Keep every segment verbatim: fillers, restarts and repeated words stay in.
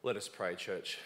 Let us pray, church.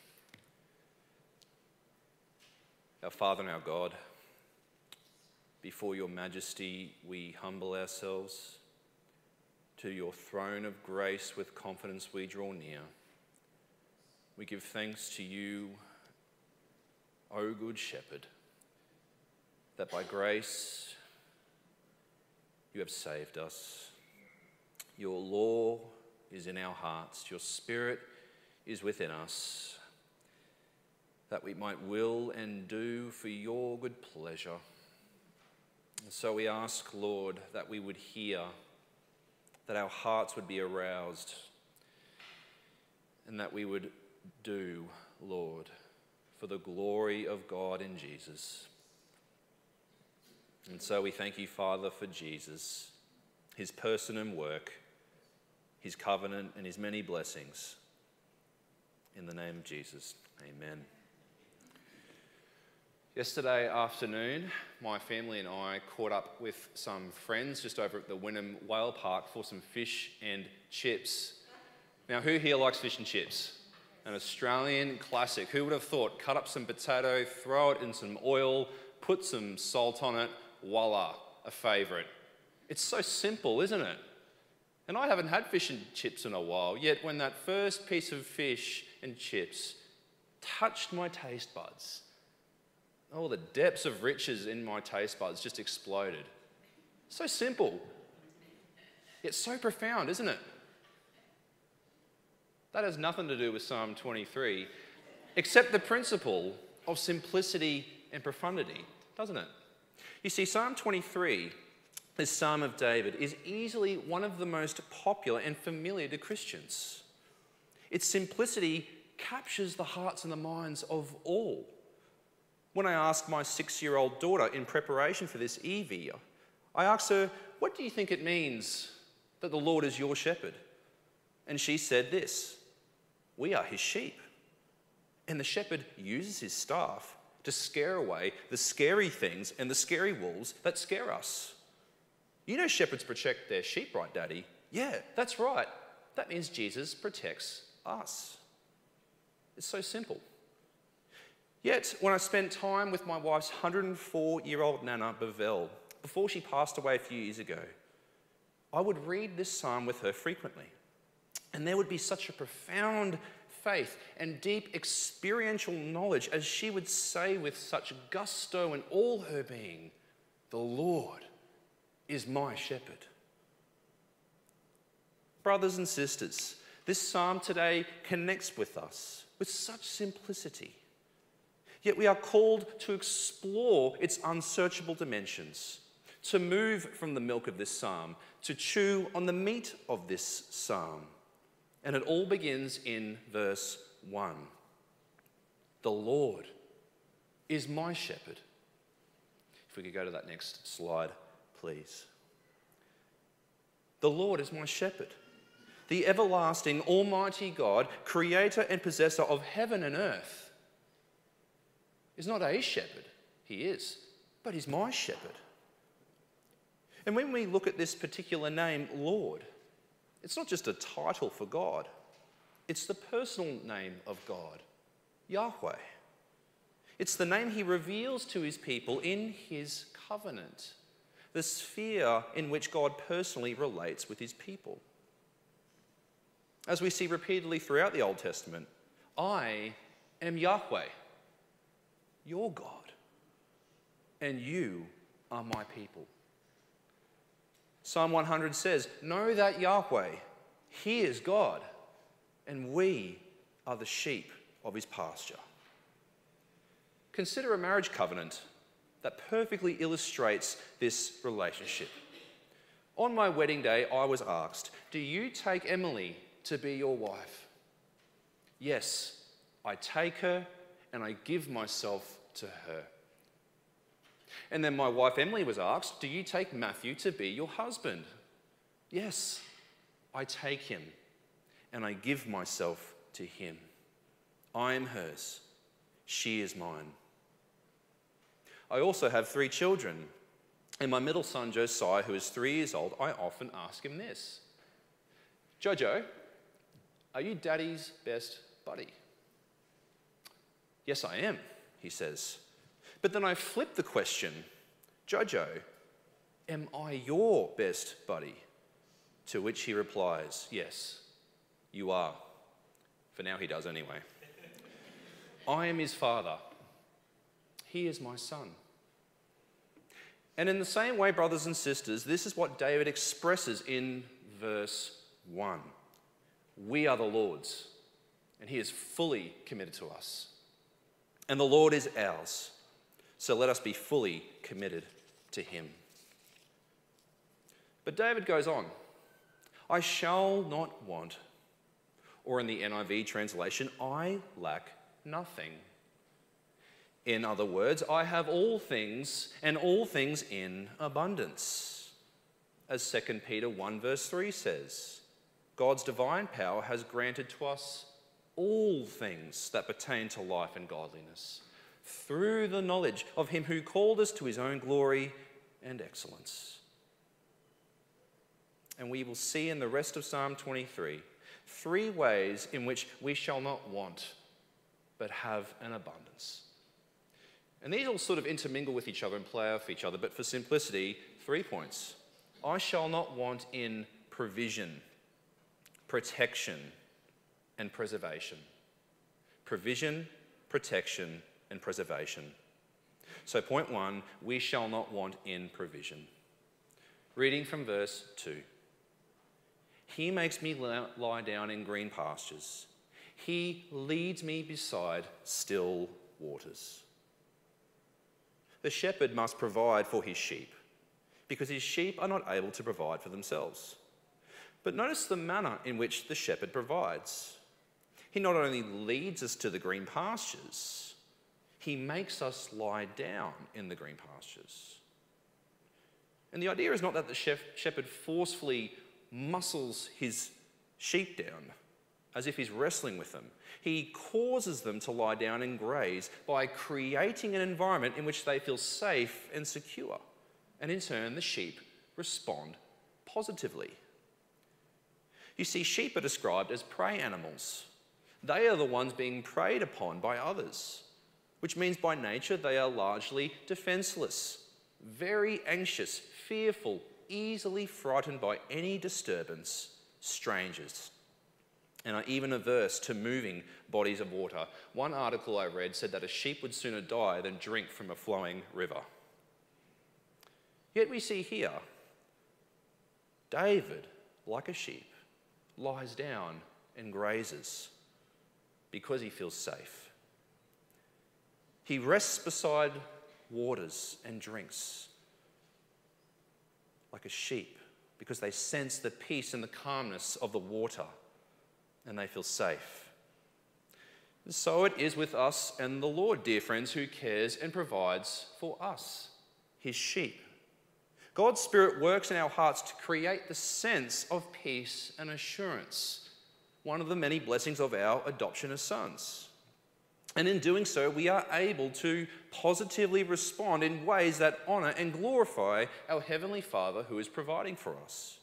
Our Father and our God, before your majesty we humble ourselves. To your throne of grace with confidence we draw near. We give thanks to you, O good shepherd, that by grace you have saved us. Your law is in our hearts, your spirit is within us, that we might will and do for your good pleasure. And so we ask, Lord, that we would hear, that our hearts would be aroused, and that we would do, Lord, for the glory of God in Jesus. And so we thank you, Father, for Jesus, his person and work, his covenant and his many blessings. In the name of Jesus, amen. Yesterday afternoon, my family and I caught up with some friends just over at the Wynnum Whale Park for some fish and chips. Now, who here likes fish and chips? An Australian classic. Who would have thought? Cut up some potato, throw it in some oil, put some salt on it, voila, a favourite. It's so simple, isn't it? And I haven't had fish and chips in a while, yet when that first piece of fish and chips touched my taste buds, oh, the depths of riches in my taste buds just exploded. So simple, yet so profound, isn't it? That has nothing to do with Psalm twenty-three, except the principle of simplicity and profundity, doesn't it? You see, Psalm twenty-three, this Psalm of David, is easily one of the most popular and familiar to Christians. Its simplicity captures the hearts and the minds of all. When I asked my six-year-old daughter in preparation for this Evie, I asked her, what do you think it means that the Lord is your shepherd? And she said this: we are his sheep. And the shepherd uses his staff to scare away the scary things and the scary wolves that scare us. You know shepherds protect their sheep, right, Daddy? Yeah, that's right. That means Jesus protects us. It's so simple. Yet, when I spent time with my wife's one hundred four-year-old Nana, Bevel, before she passed away a few years ago, I would read this psalm with her frequently. And there would be such a profound faith and deep experiential knowledge as she would say with such gusto in all her being, the Lord is my shepherd. Brothers and sisters, this psalm today connects with us with such simplicity. Yet we are called to explore its unsearchable dimensions, to move from the milk of this psalm, to chew on the meat of this psalm. And it all begins in verse one. The Lord is my shepherd. If we could go to that next slide, please. The Lord is my shepherd. The everlasting, almighty God, creator and possessor of heaven and earth, is not a shepherd. He is, but he's my shepherd. And when we look at this particular name, Lord, it's not just a title for God. It's the personal name of God, Yahweh. It's the name he reveals to his people in his covenant, the sphere in which God personally relates with his people. As we see repeatedly throughout the Old Testament, I am Yahweh, your God, and you are my people. Psalm one hundred says, know that Yahweh, he is God, and we are the sheep of his pasture. Consider a marriage covenant that perfectly illustrates this relationship. On my wedding day, I was asked, do you take Emily to be your wife? Yes, I take her and I give myself to her. And then my wife Emily was asked, do you take Matthew to be your husband? Yes, I take him and I give myself to him. I am hers. She is mine. I also have three children. And my middle son, Josiah, who is three years old, I often ask him this. Jojo, are you Daddy's best buddy? Yes, I am, he says. But then I flip the question, Jojo, am I your best buddy? To which he replies, yes, you are. For now he does anyway. I am his father. He is my son. And in the same way, brothers and sisters, this is what David expresses in verse one. We are the Lord's, and he is fully committed to us. And the Lord is ours, so let us be fully committed to him. But David goes on, I shall not want, or in the N I V translation, I lack nothing. In other words, I have all things, and all things in abundance. As Second Peter one verse three says, God's divine power has granted to us all things that pertain to life and godliness, through the knowledge of him who called us to his own glory and excellence. And we will see in the rest of Psalm twenty-three, three ways in which we shall not want, but have an abundance. And these all sort of intermingle with each other and play off each other, but for simplicity, three points. I shall not want in provision, protection, and preservation. Provision, protection, and preservation. So point one, we shall not want in provision. Reading from verse two. He makes me lie down in green pastures. He leads me beside still waters. The shepherd must provide for his sheep because his sheep are not able to provide for themselves. But notice the manner in which the shepherd provides. He not only leads us to the green pastures, he makes us lie down in the green pastures. And the idea is not that the shepherd forcefully muscles his sheep down as if he's wrestling with them. He causes them to lie down and graze by creating an environment in which they feel safe and secure. And in turn, the sheep respond positively. You see, sheep are described as prey animals. They are the ones being preyed upon by others, which means by nature they are largely defenseless, very anxious, fearful, easily frightened by any disturbance, strangers, and are even averse to moving bodies of water. One article I read said that a sheep would sooner die than drink from a flowing river. Yet we see here, David, like a sheep, lies down and grazes because he feels safe. He rests beside waters and drinks like a sheep because they sense the peace and the calmness of the water and they feel safe. So it is with us and the Lord, dear friends, who cares and provides for us, his sheep. God's Spirit works in our hearts to create the sense of peace and assurance, one of the many blessings of our adoption as sons. And in doing so, we are able to positively respond in ways that honour and glorify our Heavenly Father who is providing for us.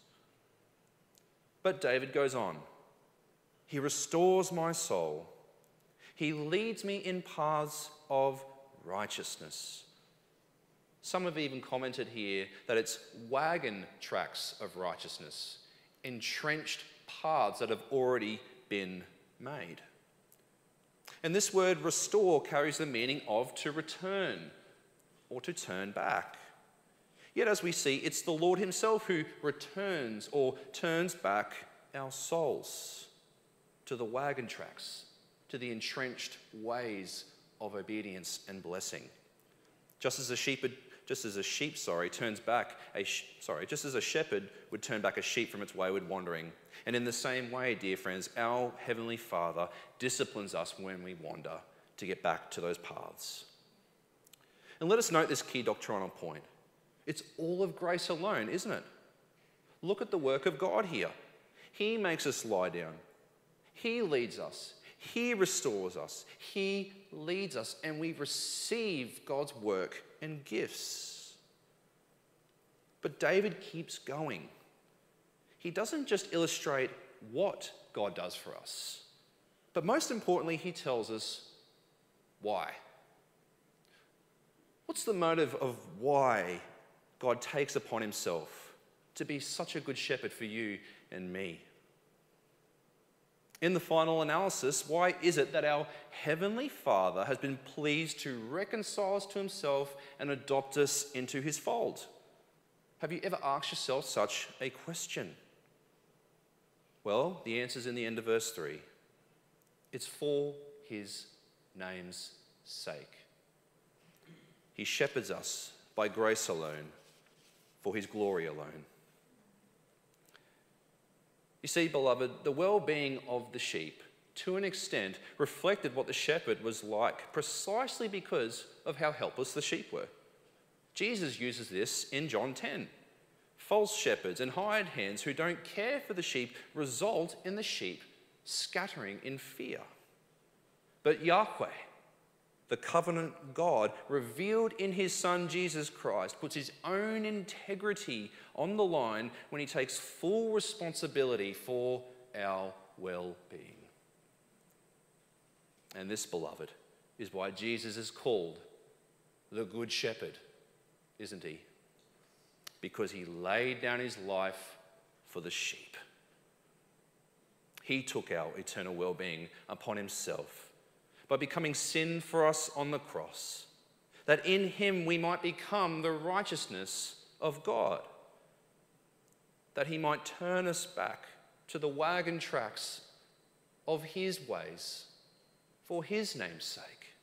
But David goes on. He restores my soul. He leads me in paths of righteousness. Some have even commented here that it's wagon tracks of righteousness, entrenched paths that have already been made. And this word restore carries the meaning of to return or to turn back. Yet as we see, it's the Lord himself who returns or turns back our souls to the wagon tracks, to the entrenched ways of obedience and blessing. Just as a shepherd, just as a sheep, sorry, turns back a sh- sorry, just as a shepherd would turn back a sheep from its wayward wandering. And in the same way, dear friends, our Heavenly Father disciplines us when we wander to get back to those paths. And let us note this key doctrinal point. It's all of grace alone, isn't it? Look at the work of God here. He makes us lie down. He leads us. He restores us. He leads us, and we receive God's work and gifts. But David keeps going. He doesn't just illustrate what God does for us, But most importantly, he tells us why. What's the motive of why God takes upon himself to be such a good shepherd for you and me? In the final analysis, why is it that our Heavenly Father has been pleased to reconcile us to himself and adopt us into his fold? Have you ever asked yourself such a question? Well, the answer's in the end of verse three. It's for his name's sake. He shepherds us by grace alone, for his glory alone. You see, beloved, the well-being of the sheep, to an extent, reflected what the shepherd was like precisely because of how helpless the sheep were. Jesus uses this in John ten. False shepherds and hired hands who don't care for the sheep result in the sheep scattering in fear. But Yahweh, the covenant God, revealed in his Son Jesus Christ, puts his own integrity on the line when he takes full responsibility for our well-being. And this, beloved, is why Jesus is called the Good Shepherd, isn't he? Because he laid down his life for the sheep. He took our eternal well-being upon himself by becoming sin for us on the cross, that in him we might become the righteousness of God, that he might turn us back to the wagon tracks of his ways for his name's sake.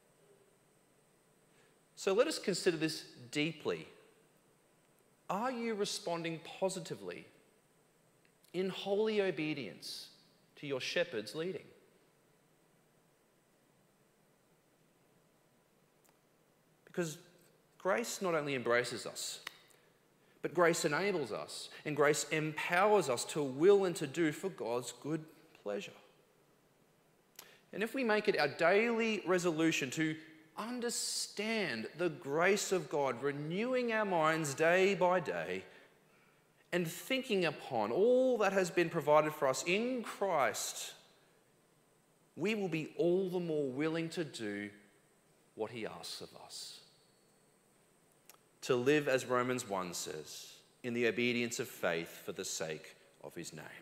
So let us consider this deeply. Are you responding positively in holy obedience to your shepherd's leading? Because grace not only embraces us, but grace enables us, and grace empowers us to will and to do for God's good pleasure. And if we make it our daily resolution to understand the grace of God, renewing our minds day by day, and thinking upon all that has been provided for us in Christ, we will be all the more willing to do what he asks of us. To live, as Romans one says, in the obedience of faith for the sake of his name.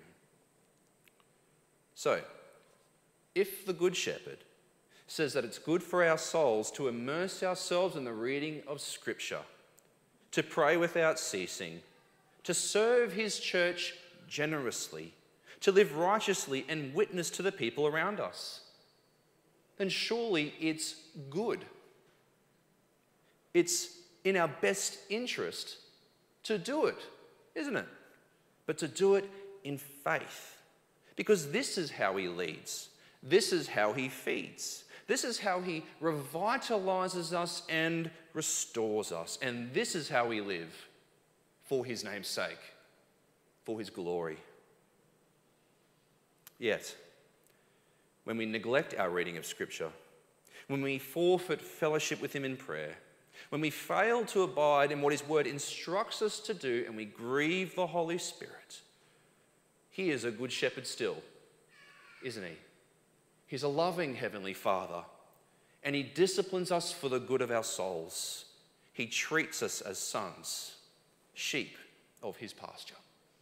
So, if the Good Shepherd says that it's good for our souls to immerse ourselves in the reading of Scripture, to pray without ceasing, to serve his church generously, to live righteously and witness to the people around us, then surely it's good. It's in our best interest to do it, isn't it? But to do it in faith. Because this is how he leads. This is how he feeds. This is how he revitalizes us and restores us. And this is how we live for his name's sake, for his glory. Yet, when we neglect our reading of Scripture, when we forfeit fellowship with him in prayer, when we fail to abide in what his word instructs us to do and we grieve the Holy Spirit, he is a good shepherd still, isn't he? He's a loving heavenly Father, and he disciplines us for the good of our souls. He treats us as sons, sheep of his pasture.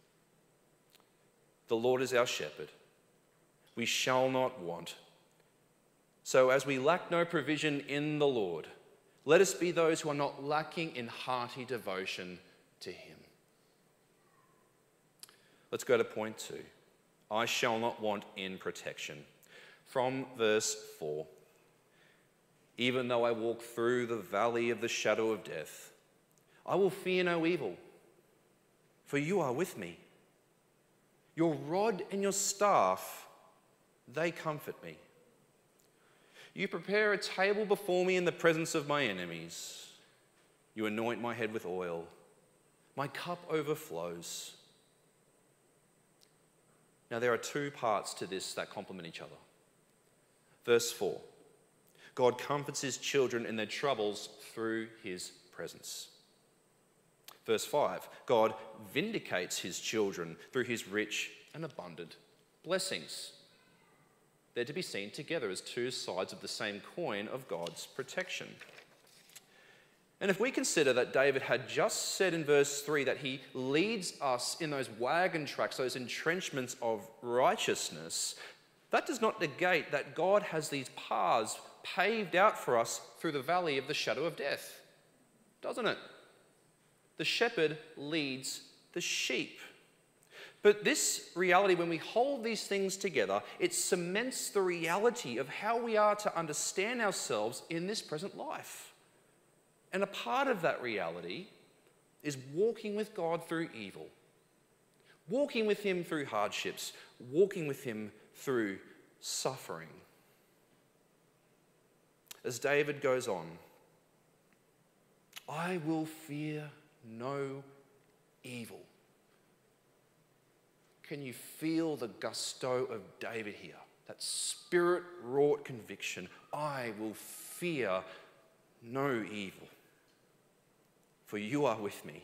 The Lord is our shepherd. We shall not want. So as we lack no provision in the Lord, let us be those who are not lacking in hearty devotion to him. Let's go to point two. I shall not want in protection. From verse four. Even though I walk through the valley of the shadow of death, I will fear no evil, for you are with me. Your rod and your staff, they comfort me. You prepare a table before me in the presence of my enemies. You anoint my head with oil. My cup overflows. Now there are two parts to this that complement each other. Verse four, God comforts his children in their troubles through his presence. Verse five, God vindicates his children through his rich and abundant blessings. They're to be seen together as two sides of the same coin of God's protection. And if we consider that David had just said in verse three that he leads us in those wagon tracks, those entrenchments of righteousness, that does not negate that God has these paths paved out for us through the valley of the shadow of death, doesn't it? The shepherd leads the sheep. But this reality, when we hold these things together, it cements the reality of how we are to understand ourselves in this present life. And a part of that reality is walking with God through evil, walking with him through hardships, walking with him through suffering. As David goes on, I will fear no evil. Can you feel the gusto of David here? That spirit-wrought conviction. I will fear no evil, for you are with me.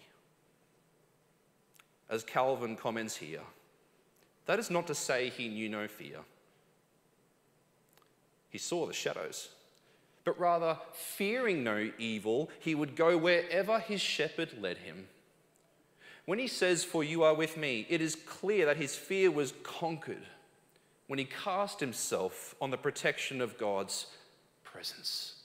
As Calvin comments here, that is not to say he knew no fear. He saw the shadows. But rather, fearing no evil, he would go wherever his shepherd led him. When he says, for you are with me, it is clear that his fear was conquered when he cast himself on the protection of God's presence.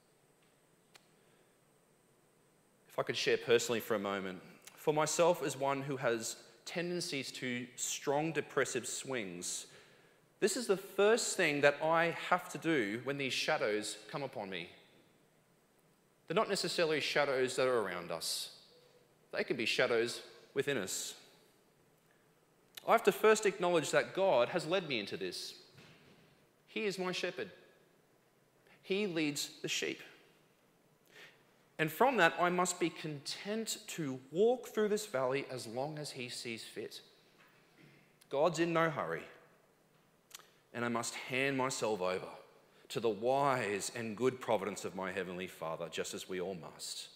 If I could share personally for a moment, for myself as one who has tendencies to strong depressive swings, this is the first thing that I have to do when these shadows come upon me. They're not necessarily shadows that are around us. They can be shadows within us. I have to first acknowledge that God has led me into this. He is my shepherd. He leads the sheep. And from that, I must be content to walk through this valley as long as he sees fit. God's in no hurry. And I must hand myself over to the wise and good providence of my Heavenly Father, just as we all must.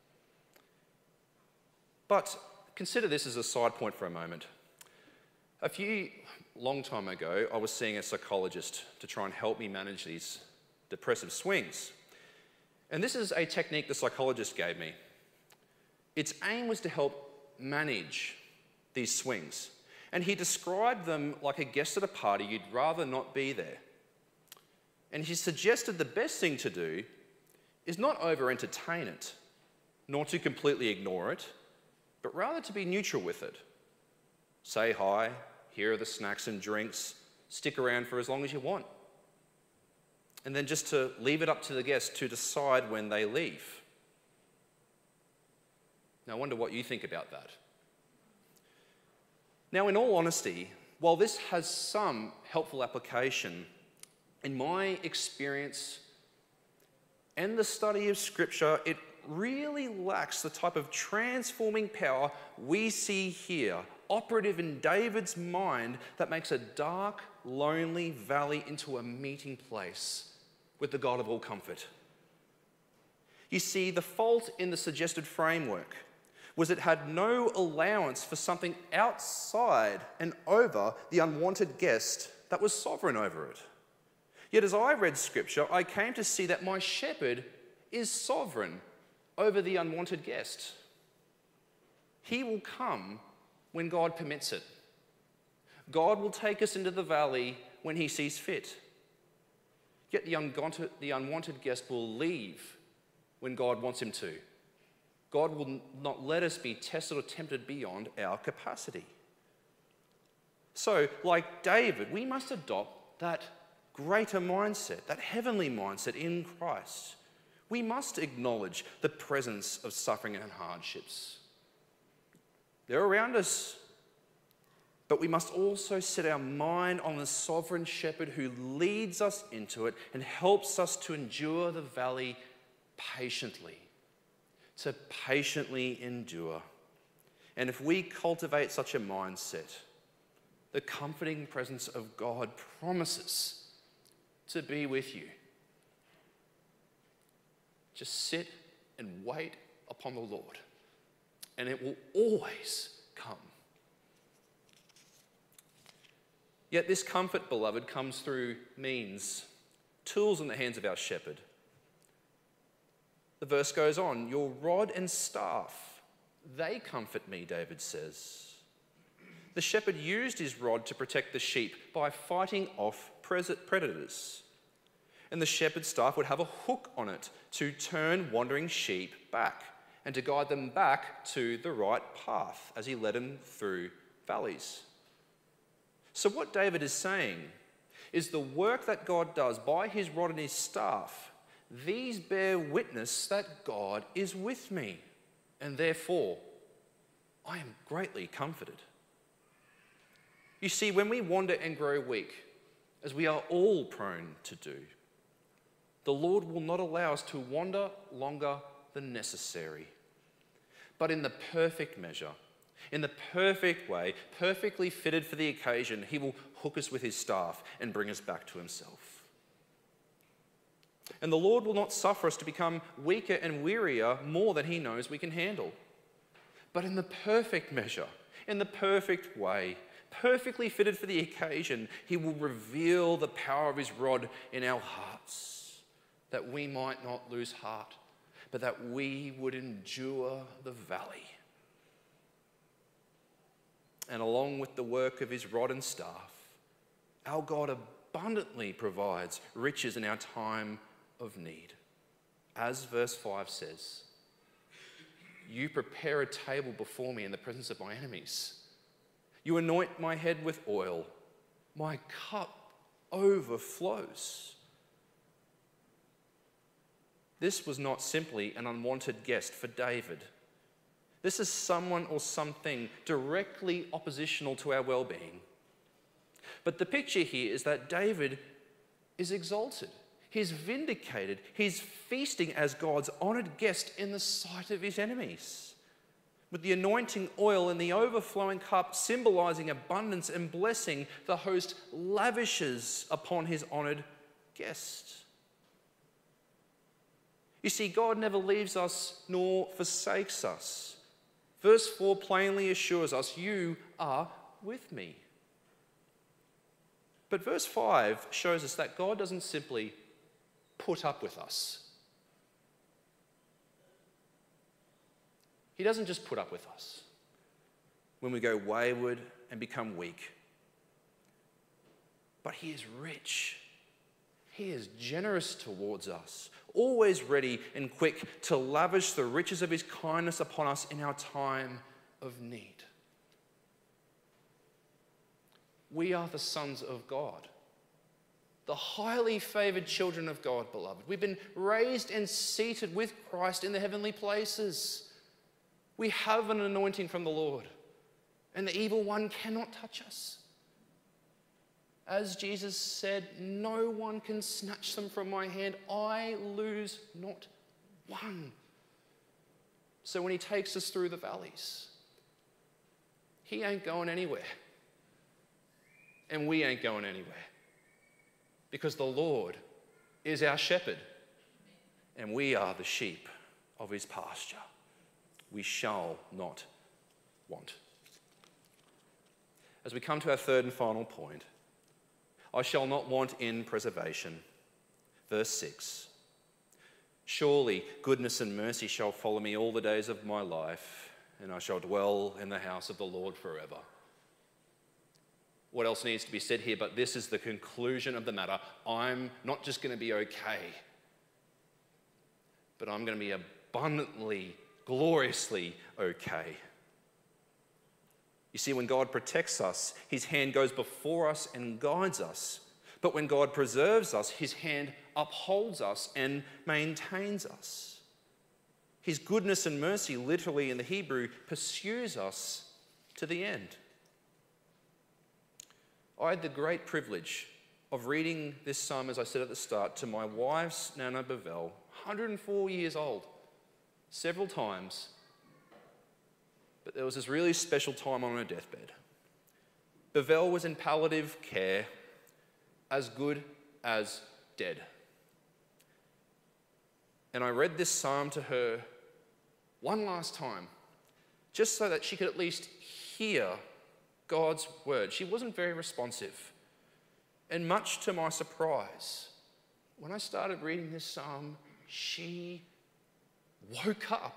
But consider this as a side point for a moment. A few long time ago, I was seeing a psychologist to try and help me manage these depressive swings. And this is a technique the psychologist gave me. Its aim was to help manage these swings. And he described them like a guest at a party you'd rather not be there. And he suggested the best thing to do is not over-entertain it, nor to completely ignore it, but rather to be neutral with it. Say hi, here are the snacks and drinks, stick around for as long as you want. And then just to leave it up to the guest to decide when they leave. Now, I wonder what you think about that. Now, in all honesty, while this has some helpful application, in my experience and the study of Scripture, it really lacks the type of transforming power we see here, operative in David's mind, that makes a dark, lonely valley into a meeting place with the God of all comfort. You see, the fault in the suggested framework was it had no allowance for something outside and over the unwanted guest that was sovereign over it. Yet as I read Scripture, I came to see that my shepherd is sovereign over the unwanted guest. He will come when God permits it. God will take us into the valley when he sees fit. Yet the unwanted, the unwanted guest will leave when God wants him to. God will not let us be tested or tempted beyond our capacity. So, like David, we must adopt that greater mindset, that heavenly mindset in Christ. We must acknowledge the presence of suffering and hardships. They're around us, but we must also set our mind on the sovereign shepherd who leads us into it and helps us to endure the valley patiently. To patiently endure. And if we cultivate such a mindset, the comforting presence of God promises to be with you. Just sit and wait upon the Lord, and it will always come. Yet this comfort, beloved, comes through means, tools in the hands of our shepherd. The verse goes on, your rod and staff, they comfort me, David says. The shepherd used his rod to protect the sheep by fighting off predators. And the shepherd's staff would have a hook on it to turn wandering sheep back and to guide them back to the right path as he led them through valleys. So what David is saying is the work that God does by his rod and his staff, these bear witness that God is with me, and therefore I am greatly comforted. You see, when we wander and grow weak, as we are all prone to do, the Lord will not allow us to wander longer than necessary. But in the perfect measure, in the perfect way, perfectly fitted for the occasion, he will hook us with his staff and bring us back to himself. And the Lord will not suffer us to become weaker and wearier more than he knows we can handle. But in the perfect measure, in the perfect way, perfectly fitted for the occasion, he will reveal the power of his rod in our hearts, that we might not lose heart, but that we would endure the valley. And along with the work of his rod and staff, our God abundantly provides riches in our time of need. As verse five says, you prepare a table before me in the presence of my enemies. You anoint my head with oil. My cup overflows. This was not simply an unwanted guest for David. This is someone or something directly oppositional to our well-being. But the picture here is that David is exalted. He's vindicated. He's feasting as God's honoured guest in the sight of his enemies, with the anointing oil and the overflowing cup symbolising abundance and blessing. The host lavishes upon his honoured guest. You see, God never leaves us nor forsakes us. Verse four plainly assures us, you are with me. But verse five shows us that God doesn't simply put up with us. He doesn't just put up with us when we go wayward and become weak. But he is rich. He is generous towards us, always ready and quick to lavish the riches of his kindness upon us in our time of need. We are the sons of God, the highly favoured children of God, beloved. We've been raised and seated with Christ in the heavenly places. We have an anointing from the Lord, and the evil one cannot touch us. As Jesus said, no one can snatch them from my hand. I lose not one. So when he takes us through the valleys, he ain't going anywhere. And we ain't going anywhere. Because the Lord is our shepherd, and we are the sheep of his pasture. We shall not want. As we come to our third and final point, I shall not want in preservation. Verse six. Surely goodness and mercy shall follow me all the days of my life, and I shall dwell in the house of the Lord forever. What else needs to be said here? But this is the conclusion of the matter. I'm not just going to be okay, but I'm going to be abundantly, gloriously okay. You see, when God protects us, his hand goes before us and guides us. But when God preserves us, his hand upholds us and maintains us. His goodness and mercy, literally in the Hebrew, pursues us to the end. I had the great privilege of reading this psalm, as I said at the start, to my wife's Nana Bevel, one hundred and four years old, several times. But there was this really special time on her deathbed. Bevel was in palliative care, as good as dead. And I read this psalm to her one last time, just so that she could at least hear God's word. She wasn't very responsive. And much to my surprise, when I started reading this psalm, she woke up.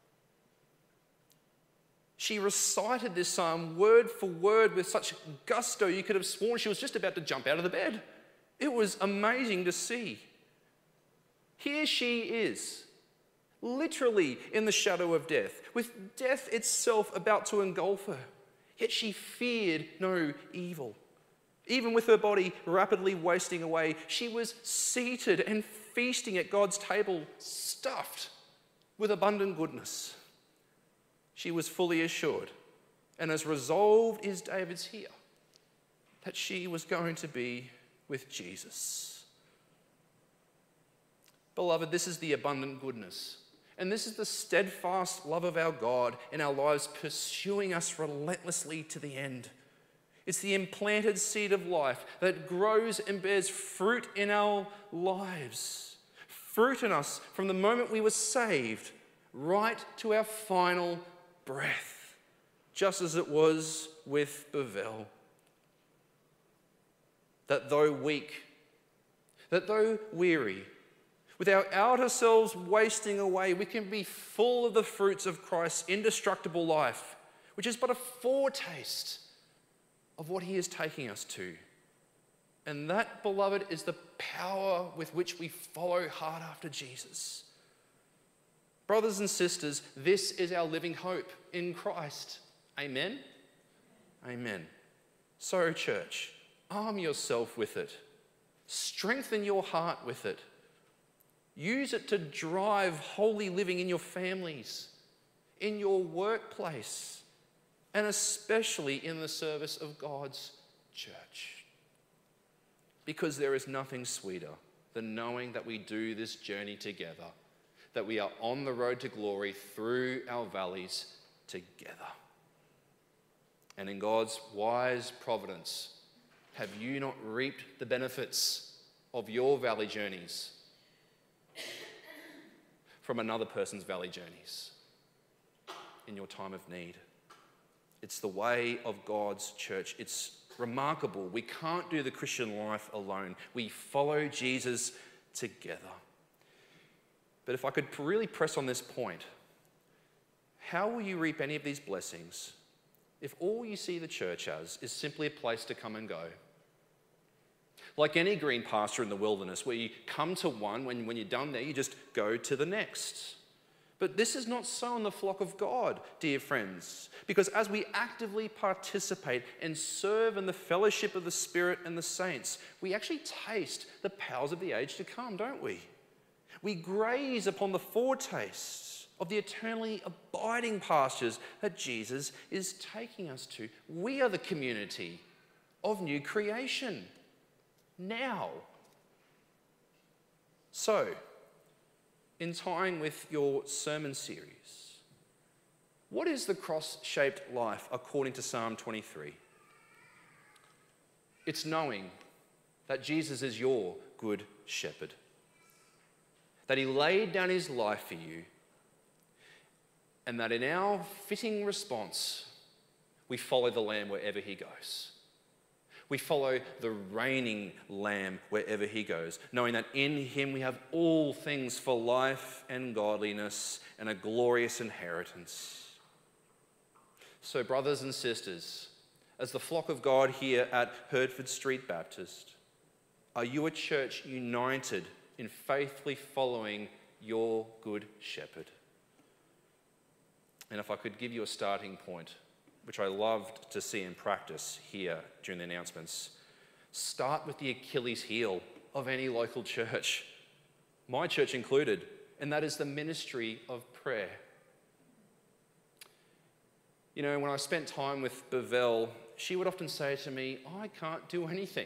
She recited this psalm word for word with such gusto, you could have sworn she was just about to jump out of the bed. It was amazing to see. Here she is, literally in the shadow of death, with death itself about to engulf her. Yet she feared no evil. Even with her body rapidly wasting away, she was seated and feasting at God's table, stuffed with abundant goodness. She was fully assured, and as resolved is David's here, that she was going to be with Jesus. Beloved, this is the abundant goodness, and this is the steadfast love of our God in our lives, pursuing us relentlessly to the end. It's the implanted seed of life that grows and bears fruit in our lives, fruit in us from the moment we were saved right to our final breath, just as it was with Bevel. That though weak, that though weary, with our outer selves wasting away, we can be full of the fruits of Christ's indestructible life, which is but a foretaste of what he is taking us to. And that, beloved, is the power with which we follow hard after Jesus. Brothers and sisters, this is our living hope in Christ. Amen? Amen. So, church, arm yourself with it. Strengthen your heart with it. Use it to drive holy living in your families, in your workplace, and especially in the service of God's church. Because there is nothing sweeter than knowing that we do this journey together, that we are on the road to glory through our valleys together. And in God's wise providence, have you not reaped the benefits of your valley journeys from another person's valley journeys in your time of need? It's the way of God's church. It's remarkable. We can't do the Christian life alone. We follow Jesus together. But if I could really press on this point, how will you reap any of these blessings if all you see the church as is simply a place to come and go? Like any green pasture in the wilderness, where you come to one, when, when you're done there, you just go to the next. But this is not so in the flock of God, dear friends, because as we actively participate and serve in the fellowship of the Spirit and the saints, we actually taste the powers of the age to come, don't we? We graze upon the foretastes of the eternally abiding pastures that Jesus is taking us to. We are the community of new creation now. So, in tying with your sermon series, what is the cross-shaped life according to Psalm twenty-three? It's knowing that Jesus is your good shepherd, that he laid down his life for you, and that in our fitting response, we follow the Lamb wherever he goes. We follow the reigning Lamb wherever he goes, knowing that in him we have all things for life and godliness and a glorious inheritance. So, brothers and sisters, as the flock of God here at Hertford Street Baptist, are you a church united in faithfully following your good shepherd? And if I could give you a starting point, which I loved to see in practice here during the announcements, start with the Achilles heel of any local church, my church included, and that is the ministry of prayer. You know, when I spent time with Bevel, she would often say to me, I can't do anything,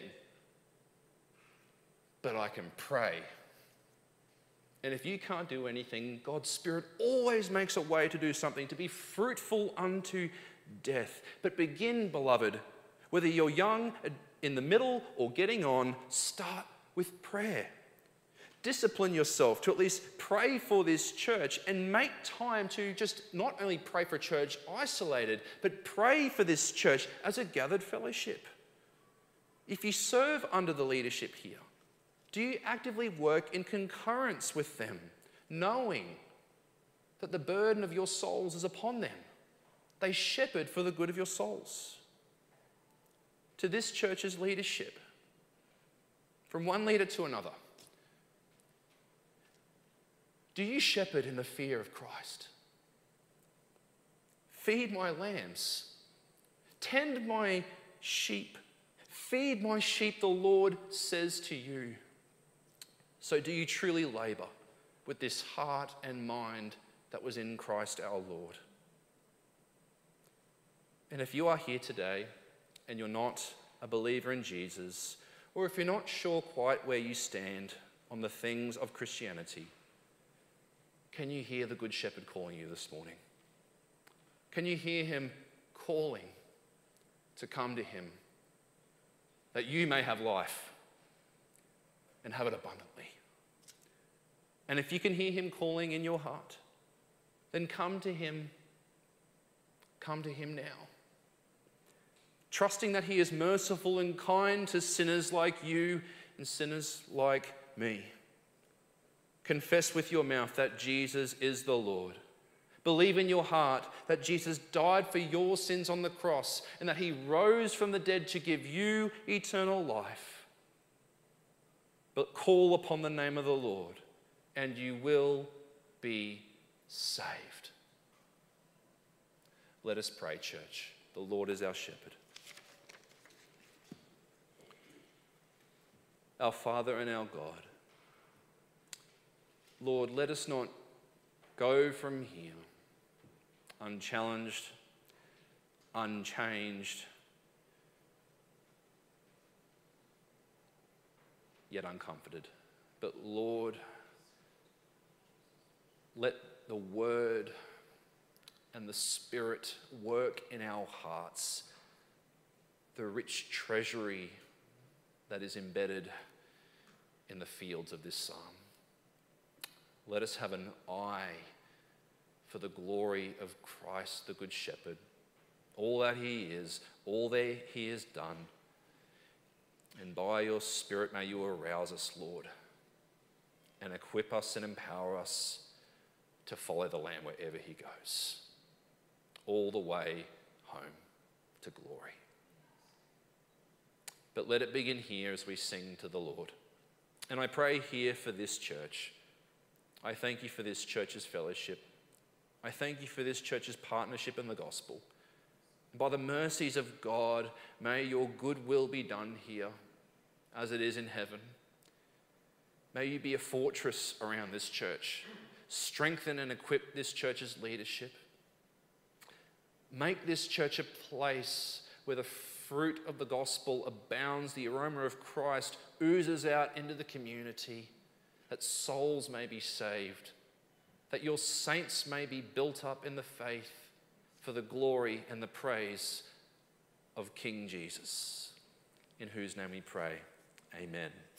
but I can pray. And if you can't do anything, God's Spirit always makes a way to do something, to be fruitful unto death. But begin, beloved, whether you're young, in the middle, or getting on, start with prayer. Discipline yourself to at least pray for this church and make time to just not only pray for church isolated, but pray for this church as a gathered fellowship. If you serve under the leadership here, do you actively work in concurrence with them, knowing that the burden of your souls is upon them? They shepherd for the good of your souls. To this church's leadership, from one leader to another, do you shepherd in the fear of Christ? Feed my lambs. Tend my sheep. Feed my sheep, the Lord says to you. So do you truly labour with this heart and mind that was in Christ our Lord? And if you are here today and you're not a believer in Jesus, or if you're not sure quite where you stand on the things of Christianity, can you hear the Good Shepherd calling you this morning? Can you hear him calling to come to him, that you may have life and have it abundantly? And if you can hear him calling in your heart, then come to him. Come to him now, trusting that he is merciful and kind to sinners like you and sinners like me. Confess with your mouth that Jesus is the Lord. Believe in your heart that Jesus died for your sins on the cross and that he rose from the dead to give you eternal life. But call upon the name of the Lord and you will be saved. Let us pray, church. The Lord is our shepherd. Our Father and our God, Lord, let us not go from here unchallenged, unchanged, yet uncomforted. But Lord, let the Word and the Spirit work in our hearts, the rich treasury that is embedded in the fields of this psalm. Let us have an eye for the glory of Christ, the Good Shepherd, all that he is, all that he has done. And by your Spirit, may you arouse us, Lord, and equip us and empower us to follow the Lamb wherever he goes, all the way home to glory. But let it begin here as we sing to the Lord. And I pray here for this church. I thank you for this church's fellowship. I thank you for this church's partnership in the gospel. By the mercies of God, may your good will be done here as it is in heaven. May you be a fortress around this church. Strengthen and equip this church's leadership. Make this church a place where the fruit of the gospel abounds, the aroma of Christ oozes out into the community, that souls may be saved, that your saints may be built up in the faith for the glory and the praise of King Jesus, in whose name we pray. Amen.